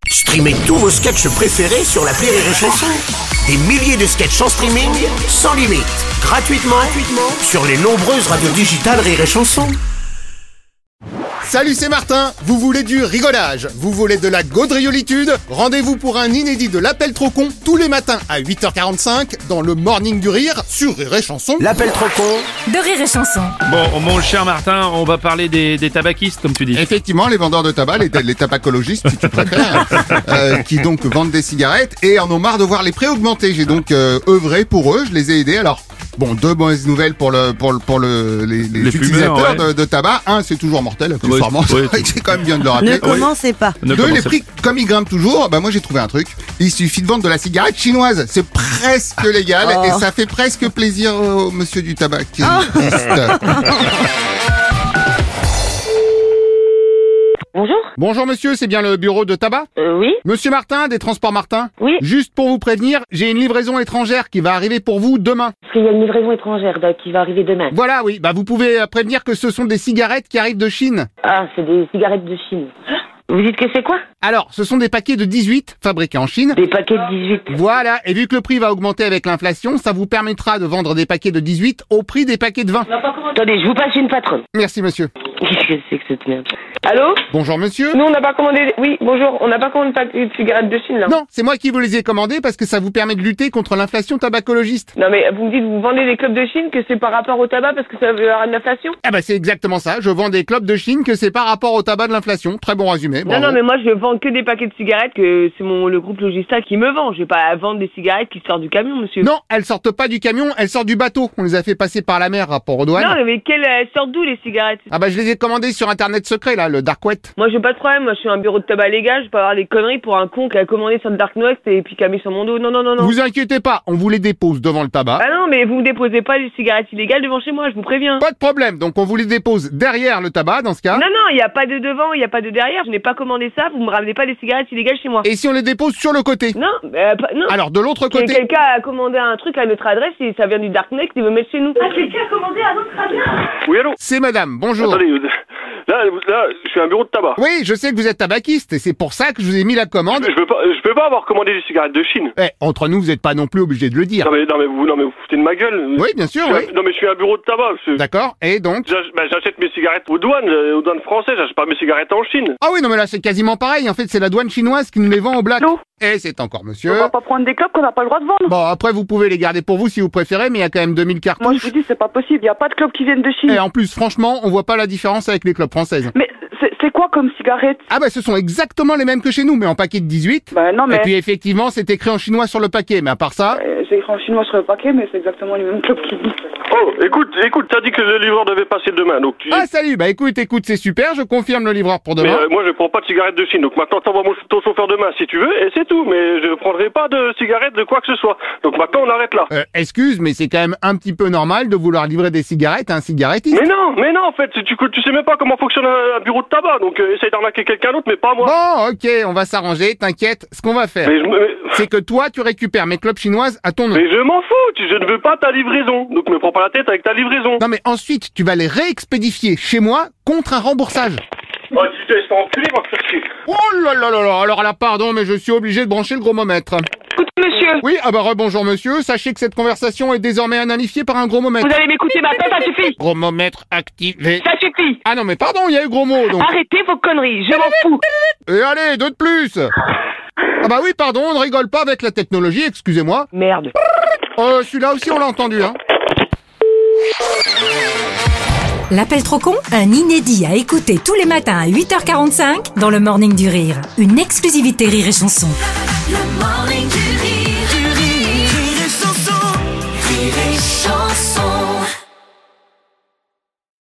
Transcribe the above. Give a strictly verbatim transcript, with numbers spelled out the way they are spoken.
Streamez tous vos sketchs préférés sur l'appli Rire et Chanson. Des milliers de sketchs en streaming, sans limite, gratuitement, gratuitement sur les nombreuses radios digitales Rire et Chanson. Salut, c'est Martin. Vous voulez du rigolage? Vous voulez de la gaudriolitude? Rendez-vous pour un inédit de l'appel trop con tous les matins à huit heures quarante-cinq dans le Morning du Rire sur Rire et Chanson. L'appel trop con de Rire et Chanson. Bon, mon cher Martin, on va parler des, des tabaquistes, comme tu dis. Effectivement, les vendeurs de tabac, les, les tabacologistes, si tu préfères, euh, qui donc vendent des cigarettes et en ont marre de voir les prix augmenter. J'ai donc euh, œuvré pour eux, je les ai aidés. Alors, bon, deux mauvaises nouvelles pour le pour le pour le les, les, Les utilisateurs fumeurs, ouais. de, de tabac. Un, c'est toujours mortel, accessoirement. Ouais, ouais, c'est quand même bien de le rappeler. Ne commencez pas. Ne Deux, les commencez- prix, comme ils grimpent toujours, bah moi j'ai trouvé un truc. Il suffit de vendre de la cigarette chinoise. C'est presque légal Oh. et ça fait presque plaisir au monsieur du tabac. Bonjour. Bonjour monsieur, c'est bien le bureau de tabac? Euh, oui. Monsieur Martin, des Transports Martin? Oui. Juste pour vous prévenir, j'ai une livraison étrangère qui va arriver pour vous demain. Parce qu'il y a une livraison étrangère donc, qui va arriver demain. Voilà, oui, bah vous pouvez euh, prévenir que ce sont des cigarettes qui arrivent de Chine. Ah, c'est des cigarettes de Chine. Vous dites que c'est quoi? Alors, ce sont des paquets de dix-huit fabriqués en Chine. Des paquets de dix-huit. Voilà, et vu que le prix va augmenter avec l'inflation, ça vous permettra de vendre des paquets de dix-huit au prix des paquets de vingt. Attendez, je vous passe une patronne. Merci monsieur. Qu'est-ce que c'est que cette merde? Allô? Bonjour monsieur. Nous, on n'a pas commandé... Oui, bonjour. On n'a pas commandé de paquet de cigarettes de Chine, là. Non, c'est moi qui vous les ai commandés parce que ça vous permet de lutter contre l'inflation tabacologiste. Non, mais vous me dites, vous vendez des clubs de Chine, que c'est par rapport au tabac parce que ça veut avoir une inflation? Ah bah c'est exactement ça, je vends des clopes de Chine que c'est par rapport au tabac de l'inflation. Très bon résumé, bravo. Non, non, mais moi, je vends que des paquets de cigarettes, que c'est mon le groupe Logista qui me vend. Je vais pas vendre des cigarettes qui sortent du camion, monsieur. Non, elles sortent pas du camion, elles sortent du bateau. On les a fait passer par la mer, rapport aux douanes. Non, mais quelles elles sortent d'où, les cigarettes? Ah bah je les ai commandées sur internet secret là, le dark web. Moi, j'ai pas de problème. Moi, je suis un bureau de tabac légal. Je peux avoir des conneries pour un con qui a commandé sur le Dark Web et puis qui a mis sur mon dos. Non, non, non, non. Vous inquiétez pas, on vous les dépose devant le tabac. Ah non, mais vous ne déposez pas des cigarettes illégales devant chez moi, je vous préviens. Pas de problème, donc on vous les dépose derrière le tabac dans ce cas. Non, non, il n'y a pas de devant, il n'y a pas de derrière. Je n'ai pas commandé ça. Vous me ramenez pas des cigarettes illégales chez moi. Et si on les dépose sur le côté? Non, euh, pas- non. Alors de l'autre Que- côté. Quelqu'un a commandé un truc à notre adresse et ça vient du Darknet, il veut mettre chez nous. Ah, quelqu'un a commandé à notre adresse? Oui, allô? C'est madame, bonjour. Attendez, euh, là, là, je suis un bureau de tabac. Oui, je sais que vous êtes tabaquiste et c'est pour ça que je vous ai mis la commande. Je peux pas, je peux pas avoir commandé des cigarettes de Chine. Eh, entre nous, vous n'êtes pas non plus obligé de le dire. Non mais, non mais vous, non mais vous foutez de ma gueule. Oui, bien sûr, Je suis oui. un- Non mais je suis un bureau de tabac. je- D'accord, et donc? j'ach- bah, J'achète mes cigarettes aux douanes, euh, aux douanes françaises. J'achète pas mes cigarettes en Chine. Ah oui, non mais là c'est quasiment pareil, en fait c'est la douane chinoise qui nous les vend au black. Allô? Et c'est encore monsieur. On va pas prendre des clopes qu'on n'a pas le droit de vendre. Bon, après vous pouvez les garder pour vous si vous préférez, mais il y a quand même deux mille cartouches. Moi, je vous dis, c'est pas possible. Il n'y a pas de clopes qui viennent de Chine. Et en plus, franchement, on voit pas la différence avec les clopes françaises. Mais c'est c'est quoi comme cigarette? Ah bah ce sont exactement les mêmes que chez nous, mais en paquet de dix-huit. Bah non, mais... Et puis effectivement, c'est écrit en chinois sur le paquet, mais à part ça... Euh, c'est écrit en chinois sur le paquet, mais c'est exactement les mêmes clopes qui disent. Oh, écoute, écoute, t'as dit que le livreur devait passer demain, donc tu... Ah salut, bah écoute, écoute, c'est super, je confirme le livreur pour Mais demain. euh, moi je prends pas de cigarettes de Chine, donc maintenant t'envoies mon ton chauffeur demain si tu veux, et c'est tout, mais je prendrai pas de cigarettes de quoi que ce soit. Donc maintenant on arrête là. Euh, excuse, mais c'est quand même un petit peu normal de vouloir livrer des cigarettes à un cigarettiste. Mais non, mais non en fait, tu, tu sais même pas comment fonctionne un, un bureau de tabac, donc euh, essaye d'arnaquer quelqu'un d'autre, mais pas moi. Bon, ok, on va s'arranger, t'inquiète. Ce qu'on va faire, Mais je, me- mais, c'est que toi, tu récupères mes clopes chinoises à ton nom. mais je m'en fous, tu- je ne veux pas ta livraison, donc me prends pas la tête avec ta livraison. Non mais ensuite, tu vas les réexpédifier chez moi contre un remboursage. Oh, tu te laisses pas enculer, va te faire chier. Oh là là là là, alors là, pardon, mais je suis obligé de brancher le gromomètre. Écoutez, monsieur, Oui, ah bah rebonjour monsieur, sachez que cette conversation est désormais analysifiée par un gromomètre. vous allez m'écouter maintenant, ça suffit. Gromomètre activé. Ça suffit. Ah non mais pardon, il y a eu gros mot donc. Arrêtez vos conneries, je m'en fous. Et allez, deux de plus. Ah bah oui, pardon, on ne rigole pas avec la technologie, excusez-moi. Merde. Euh, celui-là aussi on l'a entendu, hein. L'appel trop con, un inédit à écouter tous les matins à huit heures quarante-cinq dans le Morning du Rire. Une exclusivité Rire et Chanson. Le Morning du